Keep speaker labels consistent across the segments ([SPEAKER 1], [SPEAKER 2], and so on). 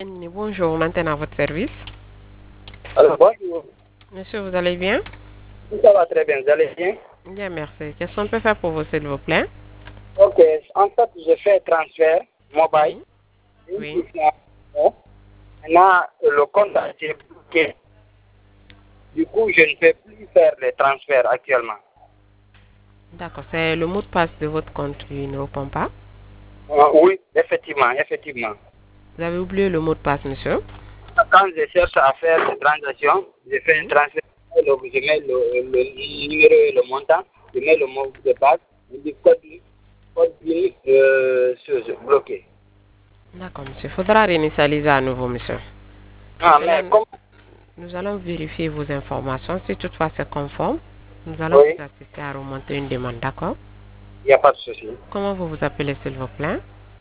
[SPEAKER 1] Bonjour, maintenant à votre service.
[SPEAKER 2] Alors, bonjour.
[SPEAKER 1] Monsieur, vous allez bien?
[SPEAKER 2] Ça va très bien, vous allez bien?
[SPEAKER 1] Bien, merci. Qu'est-ce qu'on peut faire pour vous, s'il vous plaît?
[SPEAKER 2] Ok, en fait, je fais transfert mobile.
[SPEAKER 1] Oui. Oui.
[SPEAKER 2] Maintenant, le compte a été bloqué. Du coup, je ne peux plus faire les transferts actuellement.
[SPEAKER 1] D'accord, c'est le mot de passe de votre compte qui ne répond pas.
[SPEAKER 2] Oui, effectivement.
[SPEAKER 1] Vous avez oublié le mot de passe, monsieur?
[SPEAKER 2] Quand je cherche à faire des transactions, je fais un transfert, je mets le numéro et le montant, je mets le mot de passe, je dis code unique bloqué.
[SPEAKER 1] D'accord, monsieur. Il faudra réinitialiser à nouveau, monsieur. Pour
[SPEAKER 2] Ah,
[SPEAKER 1] cela,
[SPEAKER 2] mais comme...
[SPEAKER 1] nous allons vérifier vos informations. Si toutefois c'est conforme, nous allons
[SPEAKER 2] Oui,
[SPEAKER 1] vous assister à remonter une demande, d'accord?
[SPEAKER 2] il n'y a pas de souci.
[SPEAKER 1] Comment vous vous appelez, s'il vous plaît?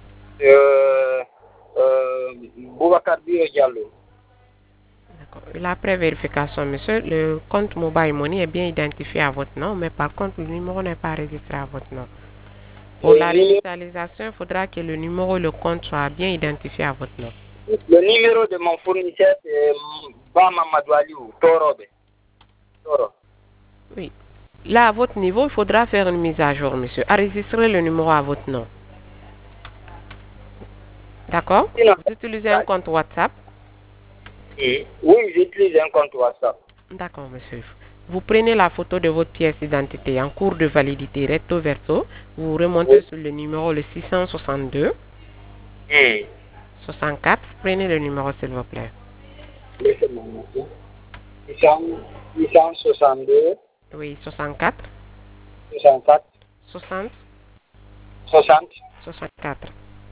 [SPEAKER 2] Boubacar Bio Diallo.
[SPEAKER 1] D'accord. La pré-vérification, monsieur, le compte Mobile Money est bien identifié à votre nom, mais par contre, le numéro n'est pas enregistré à votre nom. Pour la réinitialisation, il faudra que le numéro et le compte soient bien identifiés à votre nom.
[SPEAKER 2] Le numéro de mon fournisseur, c'est Bama Madoualiou, Torobe. Toro.
[SPEAKER 1] Oui. Là, à votre niveau, il faudra faire une mise à jour, monsieur. Enregistrer le numéro à votre nom. D'accord?
[SPEAKER 2] Sinon,
[SPEAKER 1] Vous utilisez un compte WhatsApp?
[SPEAKER 2] oui, j'utilise un compte WhatsApp.
[SPEAKER 1] D'accord, monsieur. Vous prenez la photo de votre pièce d'identité en cours de validité recto verso. Vous remontez
[SPEAKER 2] Oui.
[SPEAKER 1] sur le numéro le 662
[SPEAKER 2] Hmm.
[SPEAKER 1] 64. Prenez le numéro, s'il vous plaît.
[SPEAKER 2] Laissez-moi noter. 662,
[SPEAKER 1] Oui, 64
[SPEAKER 2] 64,
[SPEAKER 1] 60
[SPEAKER 2] 60,
[SPEAKER 1] 64.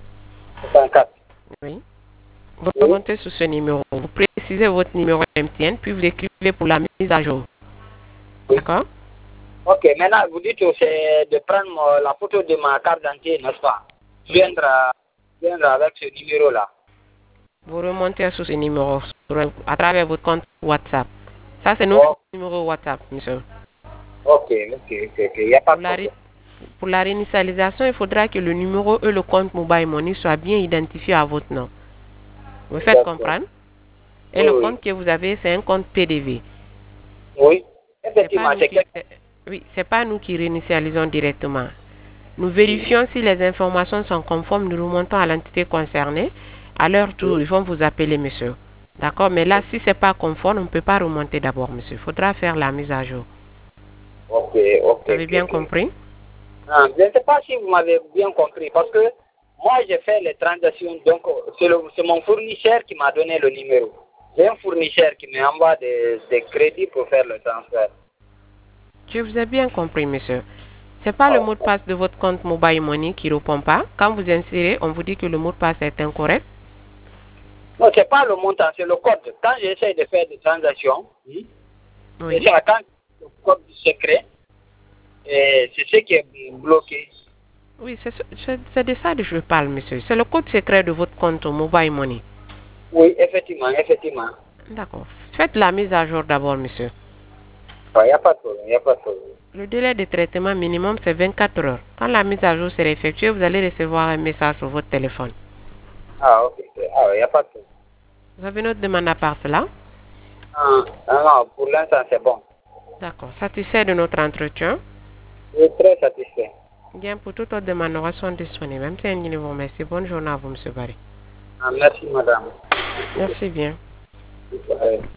[SPEAKER 2] 64.
[SPEAKER 1] Oui. Vous
[SPEAKER 2] Oui.
[SPEAKER 1] remontez sur ce numéro. Vous précisez votre numéro MTN, puis vous écrivez pour la mise à jour.
[SPEAKER 2] Oui.
[SPEAKER 1] D'accord?
[SPEAKER 2] Ok, maintenant vous dites que c'est de prendre la photo de ma carte d'identité, n'est-ce pas?
[SPEAKER 1] Oui.
[SPEAKER 2] Viendre avec ce numéro-là.
[SPEAKER 1] Vous remontez sur ce numéro à travers votre compte WhatsApp. Ça, c'est notre
[SPEAKER 2] Oh,
[SPEAKER 1] numéro WhatsApp, monsieur.
[SPEAKER 2] ok, il n'y a pas
[SPEAKER 1] Pour
[SPEAKER 2] de
[SPEAKER 1] la,
[SPEAKER 2] problème.
[SPEAKER 1] pour la réinitialisation, il faudra que le numéro et le compte Mobile Money soient bien identifiés à votre nom. Vous faites
[SPEAKER 2] D'accord.
[SPEAKER 1] comprendre? Et
[SPEAKER 2] Oui,
[SPEAKER 1] le
[SPEAKER 2] oui.
[SPEAKER 1] compte que vous avez, c'est un compte PDV.
[SPEAKER 2] Oui,
[SPEAKER 1] C'est pas
[SPEAKER 2] effectivement,
[SPEAKER 1] nous qui, oui, c'est pas nous qui réinitialisons directement. Nous vérifions si les informations sont conformes, nous remontons à l'entité concernée. À leur tour, ils vont vous appeler, monsieur. D'accord? Mais là, si c'est pas conforme, on ne peut pas remonter d'abord, monsieur. Il faudra faire la mise à jour.
[SPEAKER 2] ok,
[SPEAKER 1] Vous avez bien compris?
[SPEAKER 2] Ah, je ne sais pas si vous m'avez bien compris, parce que moi, j'ai fait les transactions, donc c'est mon fournisseur qui m'a donné le numéro. J'ai un fournisseur qui m'envoie des crédits pour faire le transfert.
[SPEAKER 1] Je vous ai bien compris, monsieur. C'est pas le
[SPEAKER 2] Oh.
[SPEAKER 1] mot de passe de votre compte Mobile Money qui répond pas. Quand vous insérez, on vous dit que le mot de passe est incorrect.
[SPEAKER 2] Non, ce n'est pas le montant, c'est le code. Quand j'essaie de faire des transactions, c'est
[SPEAKER 1] Oui.
[SPEAKER 2] ça, quand le code secret, c'est ce qui est bloqué.
[SPEAKER 1] Oui, c'est de ça que je parle, monsieur. C'est le code secret de votre compte Mobile Money.
[SPEAKER 2] Oui, effectivement.
[SPEAKER 1] D'accord. Faites la mise à jour d'abord, monsieur.
[SPEAKER 2] Il n'y a pas de problème, il n'y a pas de problème.
[SPEAKER 1] Le délai de traitement minimum, c'est 24 heures. Quand la mise à jour sera effectuée, vous allez recevoir un message sur votre téléphone.
[SPEAKER 2] Ah, ok. Ah, il n'y a pas de problème.
[SPEAKER 1] Vous avez une autre demande à part cela?
[SPEAKER 2] Non, pour l'instant, c'est bon.
[SPEAKER 1] D'accord. Satisfait de notre entretien?
[SPEAKER 2] Je suis très satisfait.
[SPEAKER 1] Bien, pour toute autre demande, nous sommes disponibles. Même si un vous remercie. Bonne journée à vous, monsieur Barry.
[SPEAKER 2] Ah, merci, madame.
[SPEAKER 1] Merci bien.
[SPEAKER 2] Ouais.